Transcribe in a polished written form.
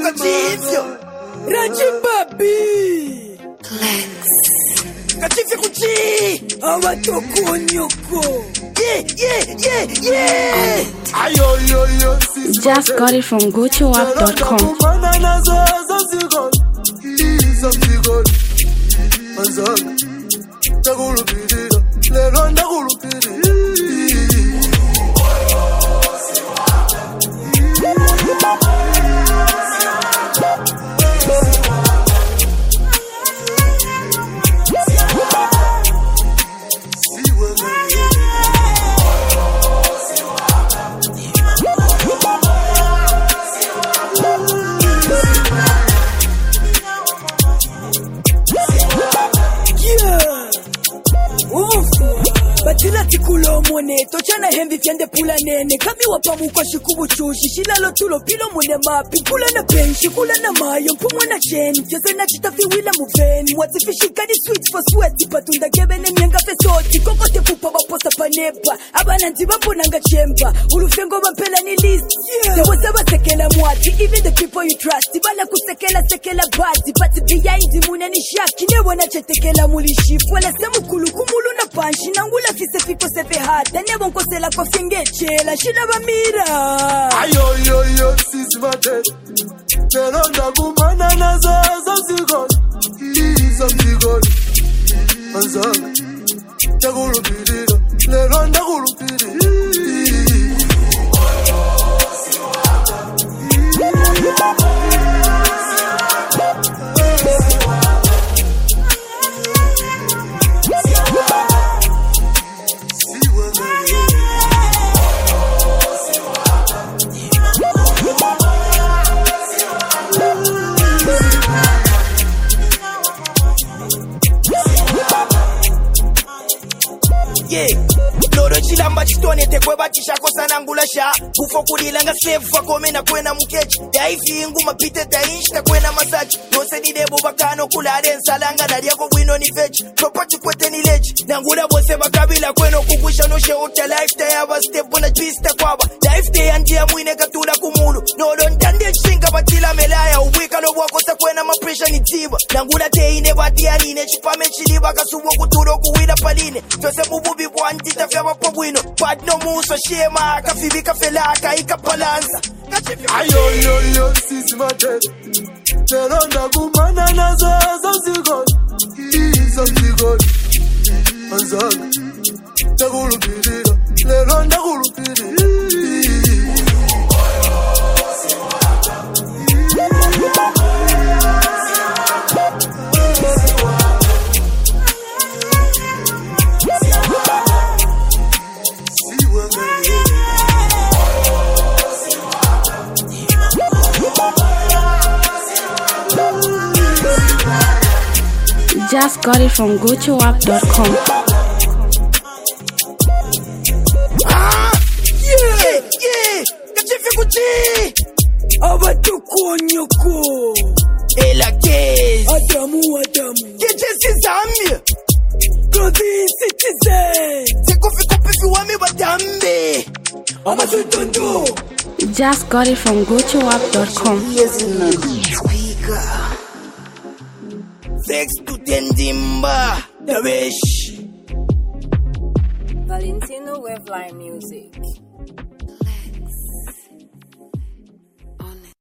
Kachivyo Rajibabi Kachivyo kuchi Awatoko nyoko Yeah Just got it from gochoapp.com. Batila tikulo mone tochana hembi fyende pula nene kami wapamuka shikubu chushi shilalo tulo pilo mune mapi kula na penshi kula na mayo mpumwa na cheni jose na chitafi wila muveni watifishika ni sweet for sweaty patunda gebene mienga fesoti koko te pupa waposa panepa abana ntibapo nanga chemba ulufengo wampela ni list yeah. Wase wasekela mwati even the people you trust bala kusekela sekela bati but behind mune ni shaki ne wana chetekela mulishifu wala semu kulu kumulu na panshi nangula fise fiko sefe hata ne bonko sela ko fingechela shida bamira ayo sisi mate Nelonda kumana na zaza zigod Iza mzigod Manzanga Chagulupirira Nelonda kulupirira Loro chilamba chitone tekwe batisha kosa nangula sha Kufo kulilanga save wakomena kwena mkechi Daifi ingu mapite tainshita kwena masachi Nose ni debo bakano kulare nsalanga Nariako wino ni fechi Propachi kwete ni lechi Nangula bose bakabila kweno kugusha Noshe uta life day ava step Wana twista kwaba Life day anjia mwine katula kumulu Nolo ntande chinga batila melaya Uwika no wakosa kwena mapresha ni tiba Nangula te ine bati anine Chipame chiliba kasubo kuturo kuwida paline Tose mububi bwantita fyaba pabwino Bad no muso shema Kafibika felaka ikapalanza ayo sisi mate Nelonda kumana na zaza zigod Iza mzigod Manzanga Chagulupirira Nelonda kulupirira Just got it from gochoapp.com. Yeah Kachifi kuchi Awatuko nyoko Ela case Adamu Kejesi Zambia Clothing citizen Tekofi kopifi wami watambe Amatutondo Just got it from gochoapp.com. Sex to Tendimba The wish Valentino Waveline Music.